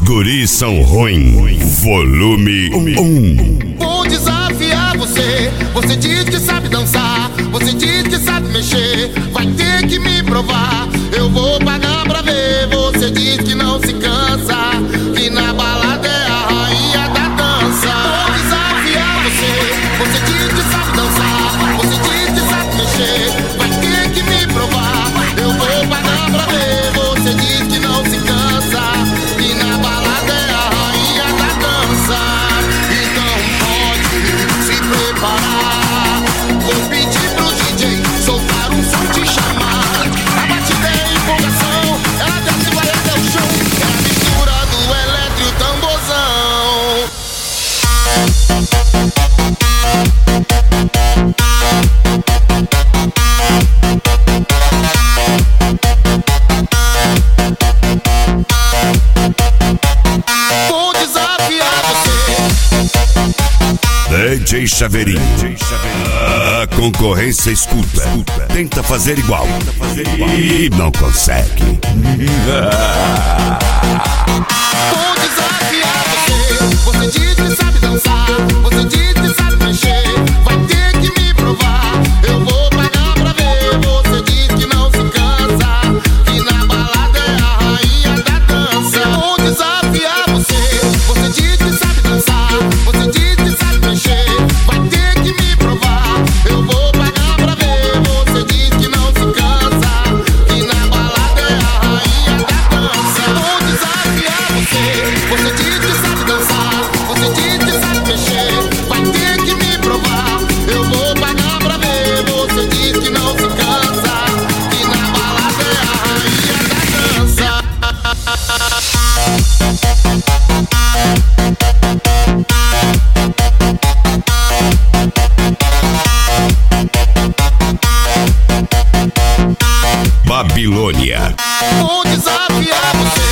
guris são ruim. Volume 1. Vou desafiar você. Você diz que sabe dançar, você diz que sabe mexer. Vai ter que me provar. Eu vou pagar pra ver. Você diz que não se cansa, que na balada é a rainha da dança. Vou desafiar você. Você diz que sabe dançar, você diz que sabe mexer. Vai ter que me provar. Eu vou pagar pra ver. Você diz que não se cansa, que na balada é a rainha da dança. Então pode se preparar. Vou pedir pro DJ soltar um som, te chamar. A batida é empolgação, ela desce e vai até o chão. É a mistura do eletro e o tamborzão. Vou desafiar você. DJ Chaveirinho. A concorrência escuta. Tenta fazer igual. E não consegue. Vou desafiar você. Você diz que sabe dançar, você diz que sabe mexer. Vai ter que me provar. Eu vou pagar pra ver. Você diz que não se cansa, que na balada é a rainha da dança. Vou desafiar você. Você diz que sabe dançar, você diz que sabe mexer. Vai ter que me provar. Eu vou pagar pra ver. Você diz que não se cansa, que na balada é a rainha da dança. Vou desafiar você. Você diz que sabe dançar, você diz que sabe mexer. Vai ter que me provar. Eu vou pagar pra ver. Você diz que não se cansa, que na balada é a rainha da dança. Babilônia. Vou desafiar você.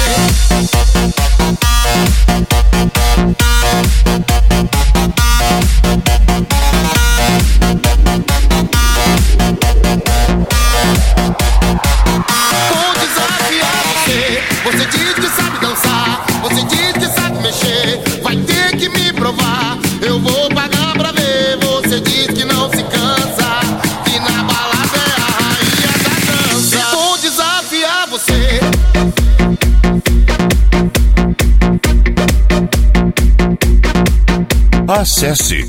Vou desafiar você. Você diz que sabe dançar, você diz que sabe mexer. Vai ter que me provar. Eu vou pagar pra ver. Você diz que não se cansa, que na balada é a rainha da dança. Vou desafiar você. Acesse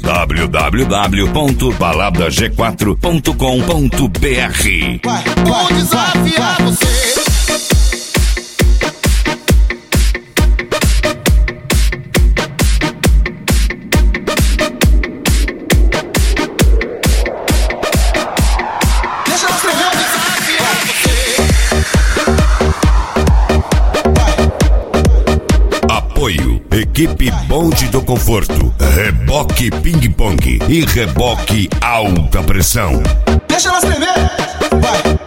www.baladag4.com.br. Vou desafiar você. Deixa eu escrever. Vou desafiar você. Apoio. Equipe Bonde do Conforto. Reboque Ping Pong e Reboque Alta Pressão. Deixa ela escrever. Vai.